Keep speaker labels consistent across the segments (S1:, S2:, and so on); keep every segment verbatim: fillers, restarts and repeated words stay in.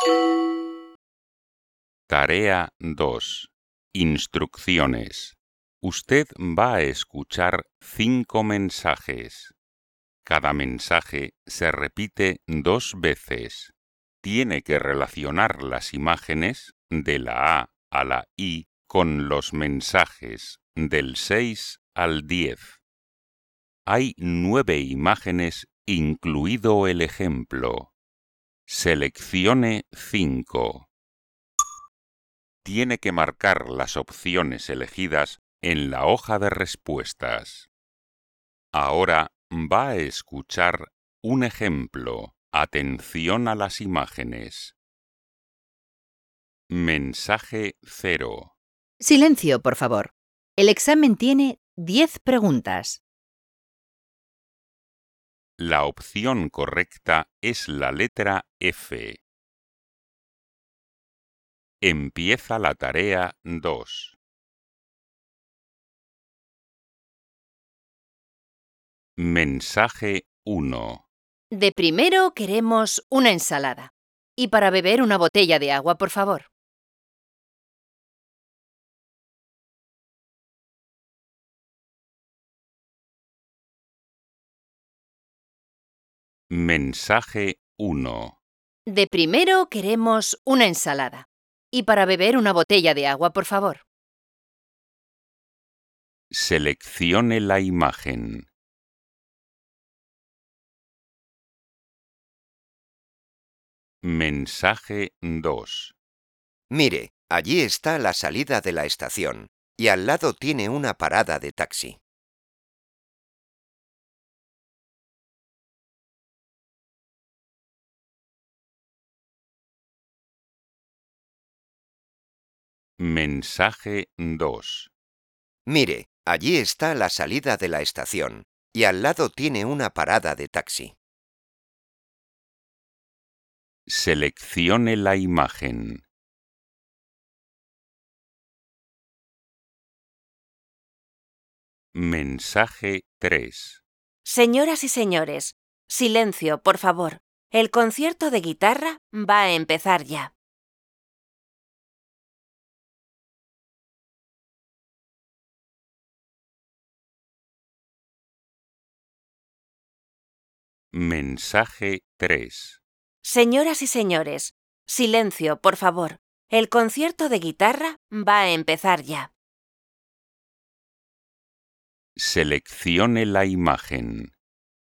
S1: Tarea dos. Instrucciones. Usted va a escuchar cinco mensajes. Cada mensaje se repite dos veces. Tiene que relacionar las imágenes de la A a la I con los mensajes del seis al diez. Hay nueve imágenes, incluido el ejemplo. Seleccione cinco. Tiene que marcar las opciones elegidas en la hoja de respuestas. Ahora va a escuchar un ejemplo. Atención a las imágenes. Mensaje cero.
S2: Silencio, por favor. El examen tiene diez preguntas.
S1: La opción correcta es la letra F. Empieza la tarea dos. Mensaje uno.
S2: De primero queremos una ensalada. Y para beber una botella de agua, por favor.
S1: Mensaje uno.
S2: De primero queremos una ensalada. Y para beber una botella de agua, por favor.
S1: Seleccione la imagen. Mensaje dos.
S3: Mire, allí está la salida de la estación, y al lado tiene una parada de taxi.
S1: Mensaje dos.
S3: Mire, allí está la salida de la estación, y al lado tiene una parada de taxi.
S1: Seleccione la imagen. Mensaje tres.
S4: Señoras y señores, silencio, por favor. El concierto de guitarra va a empezar ya.
S1: Mensaje tres.
S4: Señoras y señores, silencio, por favor. El concierto de guitarra va a empezar ya.
S1: Seleccione la imagen.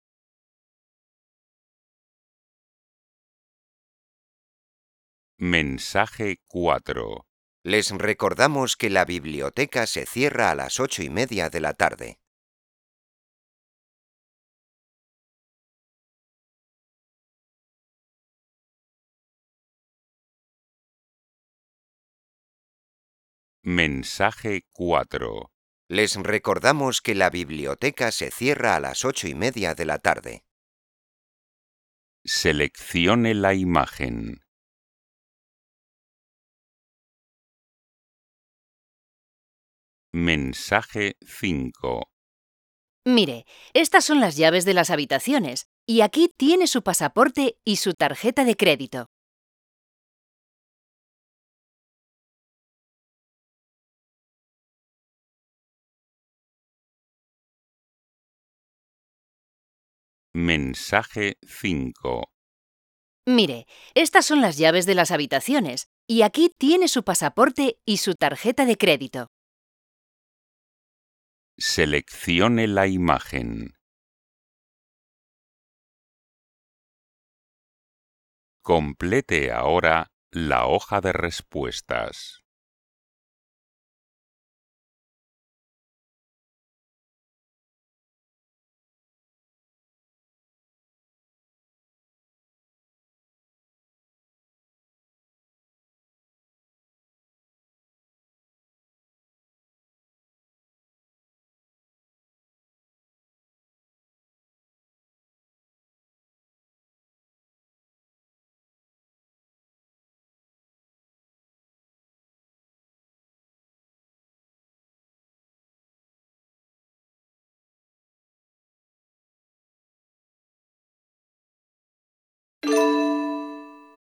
S1: Mensaje cuatro.
S3: Les recordamos que la biblioteca se cierra a las ocho y media de la tarde.
S1: Mensaje cuatro.
S3: Les recordamos que la biblioteca se cierra a las ocho y media de la tarde.
S1: Seleccione la imagen. Mensaje cinco.
S2: Mire, estas son las llaves de las habitaciones. Y aquí tiene su pasaporte y su tarjeta de crédito.
S1: Mensaje cinco.
S2: Mire, estas son las llaves de las habitaciones. Y aquí tiene su pasaporte y su tarjeta de crédito.
S1: Seleccione la imagen. Complete ahora la hoja de respuestas.